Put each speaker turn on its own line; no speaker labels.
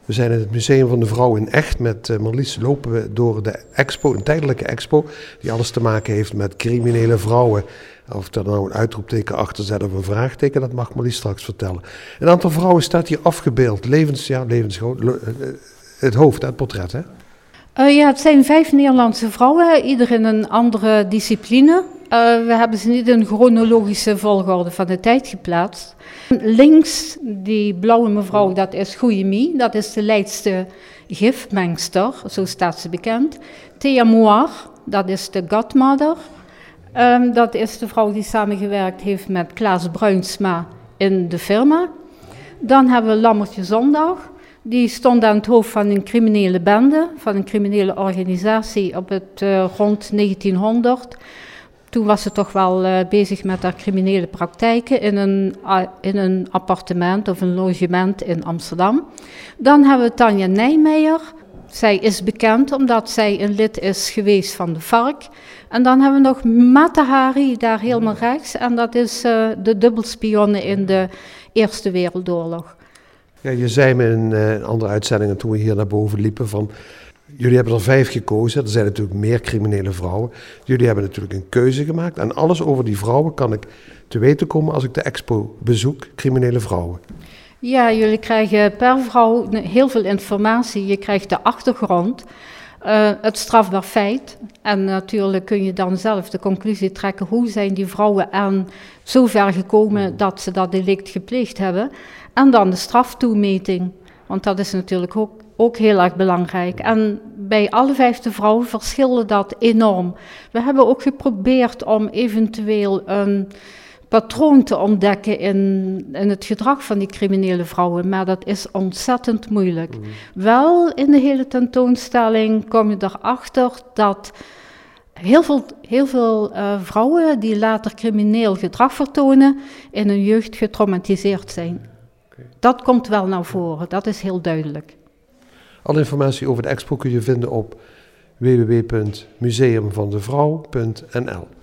We zijn in het Museum van de Vrouw in Echt. Met Marlies lopen we door de expo, een tijdelijke expo, die alles te maken heeft met criminele vrouwen. Of er nou een uitroepteken achter zet of een vraagteken, dat mag Marlies straks vertellen. Een aantal vrouwen staat hier afgebeeld. Het hoofd, het portret, hè?
Ja, het zijn 5 Nederlandse vrouwen, ieder in een andere discipline. We hebben ze niet in chronologische volgorde van de tijd geplaatst. Links, die blauwe mevrouw, dat is Goeie Mie. Dat is de Leidse gifmengster, zo staat ze bekend. Thea Moir, dat is de godmother. Dat is de vrouw die samengewerkt heeft met Klaas Bruinsma in de firma. Dan hebben we Lammertje Zondag. Die stond aan het hoofd van een criminele bende, van een criminele organisatie op het rond 1900. Toen was ze toch wel bezig met haar criminele praktijken in een appartement of een logement in Amsterdam. Dan hebben we Tanja Nijmeijer. Zij is bekend omdat zij een lid is geweest van de FARC. En dan hebben we nog Mata Hari, daar helemaal rechts. En dat is de dubbelspionne in de Eerste Wereldoorlog.
Ja, je zei me in andere uitzendingen toen we hier naar boven liepen van... Jullie hebben er 5 gekozen, er zijn natuurlijk meer criminele vrouwen. Jullie hebben natuurlijk een keuze gemaakt. En alles over die vrouwen kan ik te weten komen als ik de expo bezoek, criminele vrouwen.
Ja, jullie krijgen per vrouw heel veel informatie. Je krijgt de achtergrond, het strafbaar feit. En natuurlijk kun je dan zelf de conclusie trekken... hoe zijn die vrouwen aan zover gekomen dat ze dat delict gepleegd hebben. En dan de straftoemeting, want dat is natuurlijk ook heel erg belangrijk. En bij alle 5 vrouwen verschilde dat enorm. We hebben ook geprobeerd om eventueel een patroon te ontdekken in het gedrag van die criminele vrouwen, maar dat is ontzettend moeilijk. Wel, in de hele tentoonstelling kom je erachter dat heel veel vrouwen die later crimineel gedrag vertonen, in hun jeugd getraumatiseerd zijn. Okay. Dat komt wel naar voren, dat is heel duidelijk.
Alle informatie over de expo kun je vinden op www.museumvandevrouw.nl.